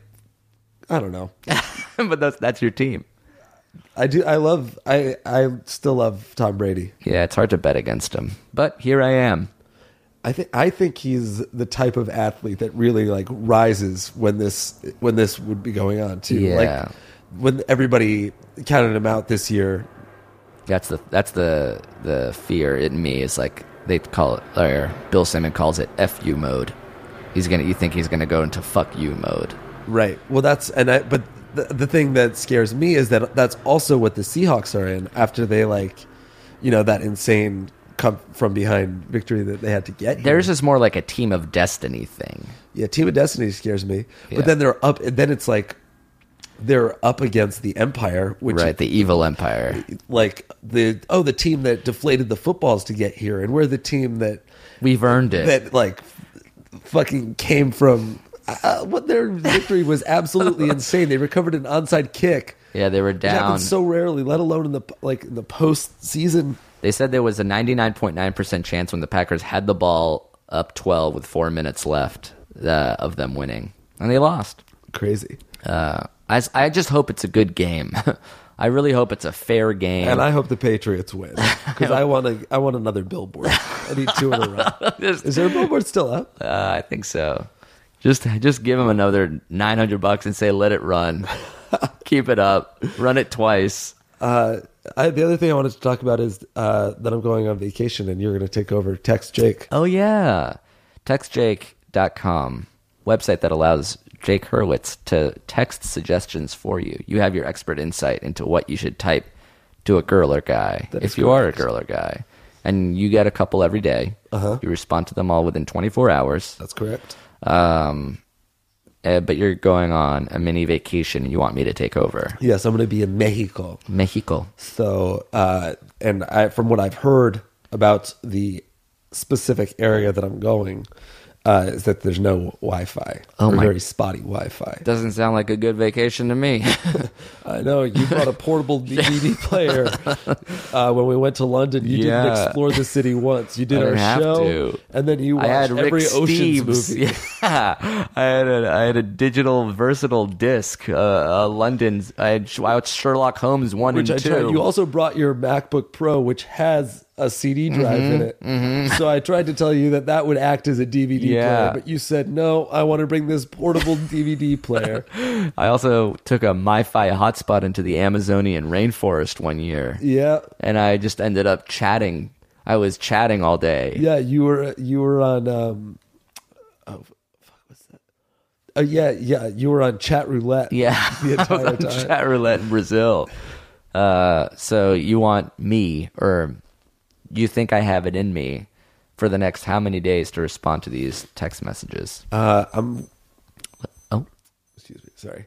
I don't know. But that's that's your team. I do. I love. I I still love Tom Brady. Yeah, it's hard to bet against him. But here I am. I think I think he's the type of athlete that really like rises when this when this would be going on too. Yeah. Like when everybody counted him out this year. That's the that's the the fear in me is like they call it, or Bill Simmons calls it F U mode. He's gonna you think he's gonna go into fuck you mode. Right. Well, that's and I. But the the thing that scares me is that that's also what the Seahawks are in after they like, you know, that insane come from behind victory that they had to get. Here. Theirs is more like a team of destiny thing. Yeah, Team of Destiny scares me. Yeah. But then they're up. And then it's like they're up against the Empire, which Right, the evil empire. like the oh the team that deflated the footballs to get here, and we're the team that We've earned it. that like fucking came from. Uh, what their victory was absolutely insane. They recovered an onside kick. Yeah, they were Which down. happens so rarely, let alone in the like in the postseason. They said there was a ninety-nine point nine percent chance when the Packers had the ball up twelve with four minutes left uh, of them winning. And they lost. Crazy. Uh, I, I just hope it's a good game. I really hope it's a fair game. And I hope the Patriots win because I want to. I want another billboard. I need two in a row. Is there a billboard still up? Uh, I think so. Just just give him another nine hundred bucks and say, let it run. Keep it up. Run it twice. Uh, I, the other thing I wanted to talk about is uh, that I'm going on vacation and you're going to take over Text Jake. Oh, yeah. text jake dot com, website that allows Jake Hurwitz to text suggestions for you. You have your expert insight into what you should type to a girl or guy, That if is you are a correct. girl or guy. And you get a couple every day. Uh-huh. You respond to them all within twenty-four hours. That's correct. Um, uh, but you're going on a mini vacation and you want me to take over. Yes, I'm going to be in Mexico. Mexico. So, uh, and I, from what I've heard about the specific area that I'm going, uh, is that there's no Wi-Fi. Oh or my- very spotty Wi-Fi. Doesn't sound like a good vacation to me. I know you brought a portable D V D player uh, when we went to London. You Yeah. didn't explore the city once. You did I our didn't have show, to. and then you I watched had Rick every Ocean's Steves. movie. Yeah, I had a I had a digital versatile disc. Uh, uh, London's. I had I watched Sherlock Holmes one Which I and two. tried. You also brought your MacBook Pro, which has a C D drive Mm-hmm, in it. So I tried to tell you that that would act as a D V D Yeah. player, but you said no. I want to bring this portable D V D player. I also took a MiFi hotspot into the Amazonian rainforest one year, Yeah, and I just ended up chatting. I was chatting all day. yeah. You were you were on. Um, oh, fuck, what's that? Oh yeah, yeah. You were on chat roulette. Yeah, the I was entire on time. chat roulette in Brazil. Uh, so you want me, or you think I have it in me for the next how many days to respond to these text messages? Uh, I'm. Oh, excuse me. Sorry.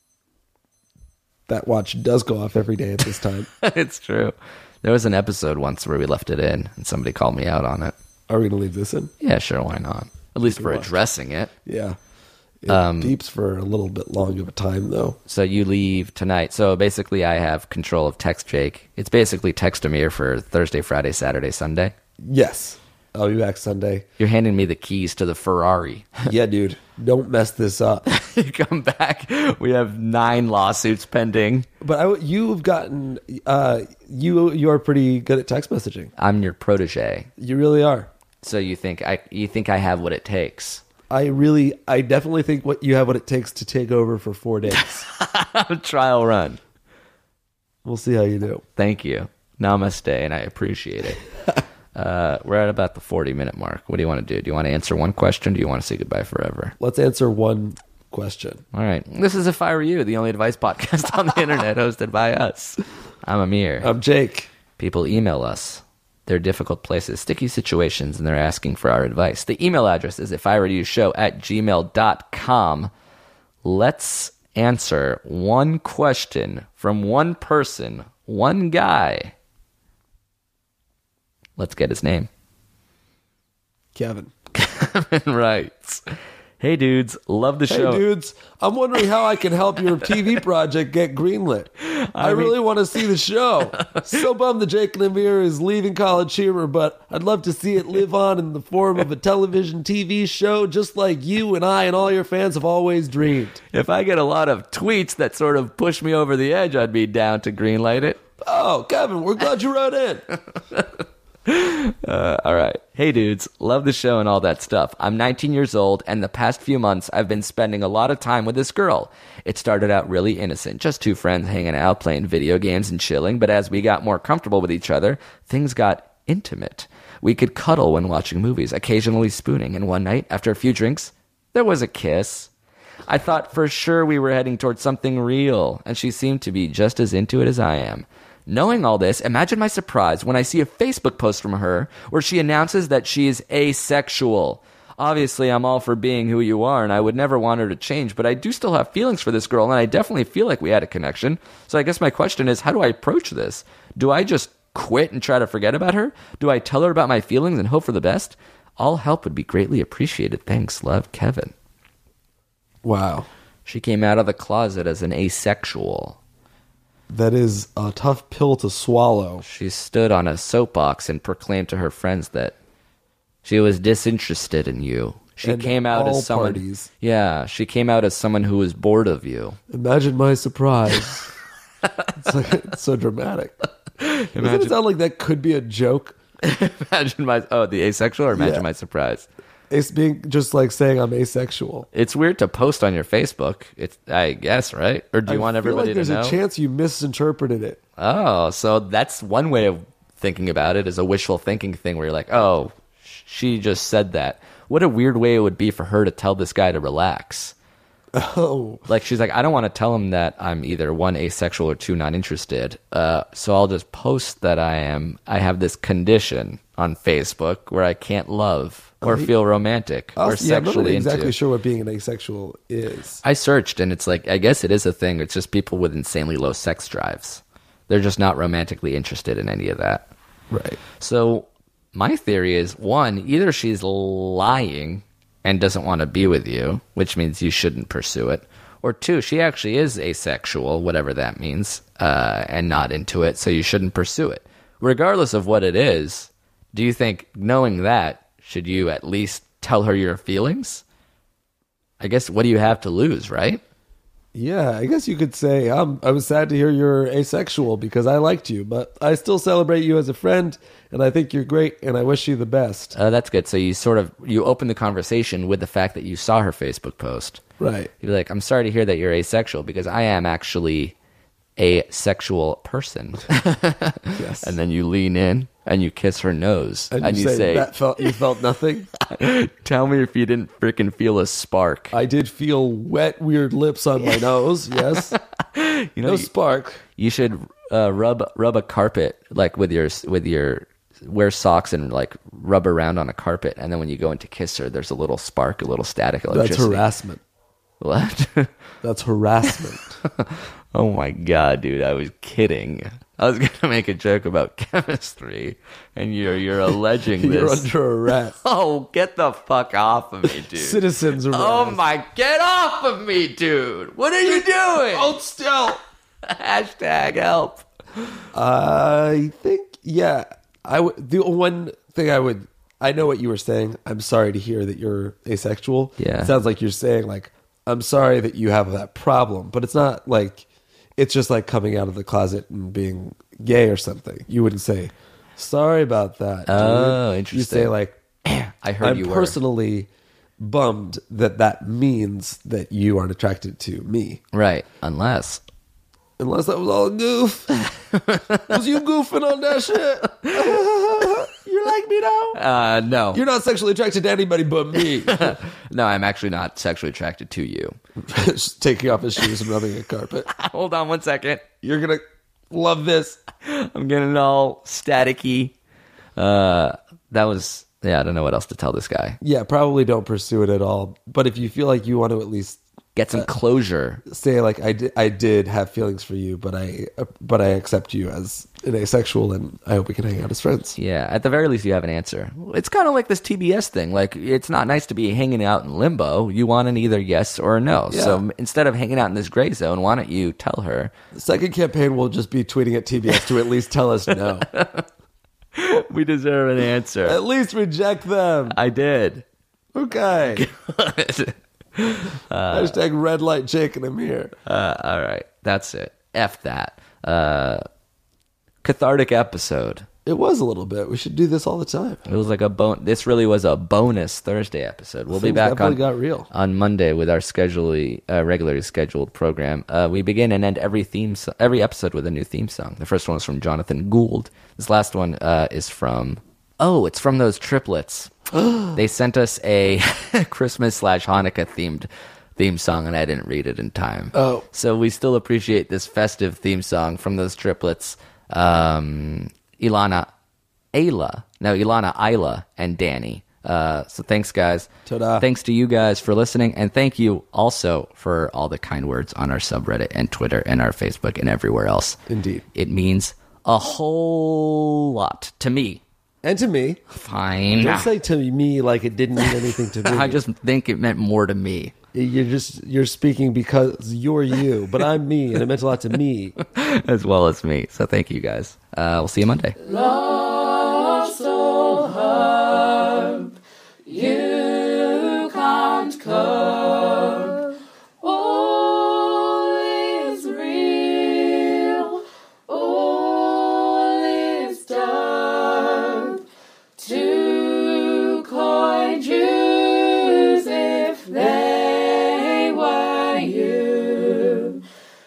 That watch does go off every day at this time. It's true. There was an episode once where we left it in, and somebody called me out on it. Are we gonna leave this in? Yeah, sure. Why not? At least for watch. addressing it. Yeah. It Um, beeps for a little bit long of a time, though. So you leave tonight. So basically, I have control of Text Jake. It's basically Text-O-Mere for Thursday, Friday, Saturday, Sunday. Yes. I'll be back Sunday. You're handing me the keys to the Ferrari. Yeah, dude. Don't mess this up. You come back, we have nine lawsuits pending. But I, you've gotten, uh, you you are pretty good at text messaging. I'm your protege. You really are. So you think I you think I have what it takes? I really, I definitely think what you have what it takes to take over for four days. Trial run. We'll see how you do. Thank you. Namaste, and I appreciate it. uh, we're at about the forty minute mark. What do you want to do? Do you want to answer one question? Or do you want to say goodbye forever? Let's answer one question. All right. This is If I Were You, the only advice podcast on the internet hosted by us. I'm Amir. I'm Jake. People email us. They're difficult places, sticky situations, and they're asking for our advice. The email address is if I were you show at gmail dot com. Let's answer one question from one person, one guy. Let's get his name. Kevin. Kevin writes, hey dudes, love the Hey show. dudes, I'm wondering how I can help your T V project get greenlit. I, I mean, really want to see the show. So bummed that Jake and Amir is leaving College Humor, but I'd love to see it live on in the form of a television T V show, just like you and I and all your fans have always dreamed. If I get a lot of tweets that sort of push me over the edge, I'd be down to greenlight it. Oh, Kevin, we're glad you wrote in. Uh, all right. Hey, dudes. Love the show and all that stuff. I'm nineteen years old, and the past few months, I've been spending a lot of time with this girl. It started out really innocent, just two friends hanging out, playing video games and chilling, but as we got more comfortable with each other, things got intimate. We could cuddle when watching movies, occasionally spooning, and one night, after a few drinks, there was a kiss. I thought for sure we were heading towards something real, and she seemed to be just as into it as I am. Knowing all this, imagine my surprise when I see a Facebook post from her where she announces that she is asexual. Obviously, I'm all for being who you are, and I would never want her to change, but I do still have feelings for this girl, and I definitely feel like we had a connection. So I guess my question is, how do I approach this? Do I just quit and try to forget about her? Do I tell her about my feelings and hope for the best? All help would be greatly appreciated. Thanks, love, Kevin. Wow. She came out of the closet as an asexual. That is a tough pill to swallow. She stood on a soapbox and proclaimed to her friends that she was disinterested in you. She And came out all as someone. parties. Yeah, she came out as someone who was bored of you. Imagine my surprise. it's, like, it's so dramatic. Doesn't it sound like that could be a joke? Imagine my oh the asexual or imagine Yeah. my surprise. It's being just like saying I'm asexual. It's weird to post on your Facebook. It's I guess right, or do you I want feel everybody like there's to know? a chance you misinterpreted it. Oh, so that's one way of thinking about it, is a wishful thinking thing where you're like, oh, she just said that. What a weird way it would be for her to tell this guy to relax. Oh. Like, she's like, I don't want to tell him that I'm either one, asexual, or two, not interested. Uh, so I'll just post that I am, I have this condition on Facebook where I can't love or Uh, feel romantic I'll- or yeah, I'm sexually not exactly into. sure what being an asexual is. I searched, and it's like, I guess it is a thing. It's just people with insanely low sex drives. They're just not romantically interested in any of that. Right. So my theory is, one, either she's lying and doesn't want to be with you, which means you shouldn't pursue it, or two, she actually is asexual, whatever that means, uh, and not into it, so you shouldn't pursue it. Regardless of what it is, do you think, knowing that, should you at least tell her your feelings? I guess, what do you have to lose, right? Yeah, I guess you could say, I'm, I was sad to hear you're asexual because I liked you, but I still celebrate you as a friend, and I think you're great, and I wish you the best. Uh, that's good. So you sort of, you open the conversation with the fact that you saw her Facebook post. Right. You're like, I'm sorry to hear that you're asexual because I am actually a sexual person. Yes. And then you lean in and you kiss her nose. And, And, you, you, say, say, that felt you felt nothing. tell me if you didn't freaking feel a spark. I did feel wet, weird lips on my nose. Yes. You know, No you, spark. you should uh, rub rub a carpet like with your with your wear socks and like rub around on a carpet, and then when you go in to kiss her, there's a little spark, a little static electricity. That's harassment. What? That's harassment. Oh my god, dude! I was kidding. I was gonna make a joke about chemistry, and you're you're alleging You're this. under arrest. Oh, get the fuck off of me, dude! Citizens arrest. Oh my, get off of me, dude! What are you doing? Hold still. Hashtag help. I think, yeah. I w- the one thing I would, I know what you were saying. I'm sorry to hear that you're asexual. Yeah. It sounds like you're saying like, I'm sorry that you have that problem, but it's not like, it's just like coming out of the closet and being gay or something. You wouldn't say, sorry about that. Oh, dude. interesting. You say like, I heard I'm you were. personally bummed that that means that you aren't attracted to me. Right, unless. Unless that was all a goof. Was you goofing on that shit? You like me now? Uh, no. You're not sexually attracted to anybody but me. No, I'm actually not sexually attracted to you. Just taking off his shoes and rubbing a carpet. Hold on one second. You're going to love this. I'm getting all staticky. Uh, that was, yeah, I don't know what else to tell this guy. Yeah, probably don't pursue it at all. But if you feel like you want to at least Get some closure. say like I did, I did have feelings for you, but I uh, but I accept you as an asexual, and I hope we can hang out as friends. Yeah, at the very least, you have an answer. It's kind of like this T B S thing. Like, it's not nice to be hanging out in limbo. You want an either yes or a no. Yeah. So instead of hanging out in this gray zone, why don't you tell her? The second campaign will just be tweeting at T B S to at least tell us no. We deserve an answer. At least reject them. I did. Okay. Uh, Hashtag red light chicken, I'm here. Uh, all right. That's it. F that. Uh, cathartic episode. It was a little bit. We should do this all the time. It was like a bon- This really was a bonus Thursday episode. We'll Things be back definitely on got real. on Monday with our schedulely, uh, regularly scheduled program. Uh, we begin and end every theme, so- every episode with a new theme song. The first one was from Jonathan Gould. This last one uh, is from. Oh, it's from those triplets. They sent us a Christmas slash Hanukkah themed theme song, and I didn't read it in time. Oh. So we still appreciate this festive theme song from those triplets. Um, Ilana, Ayla, no, Ilana, Ayla, and Danny. Uh, so thanks, guys. Ta-da. Thanks to you guys for listening, and thank you also for all the kind words on our subreddit and Twitter and our Facebook and everywhere else. Indeed. It means a whole lot to me. And to me. Fine. Don't say to me like it didn't mean anything to me. I just think it meant more to me. You're just you're speaking because you're you, but I'm me, and it meant a lot to me. As well as me. So thank you guys. Uh, we'll see you Monday. Lost all hope, you can't cope. All is real, all is done. To coin Jews if they were you,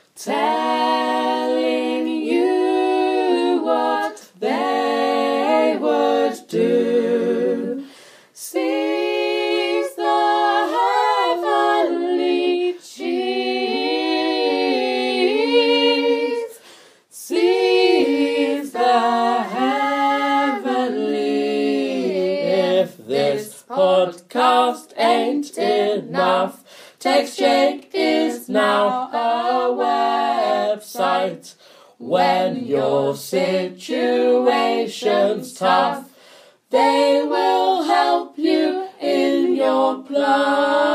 telling you what they would do. Seize the heavenly cheese. Seize the heavenly. If this podcast ain't enough, TextJake is now a website. When your situation's tough, they will help you in your plight.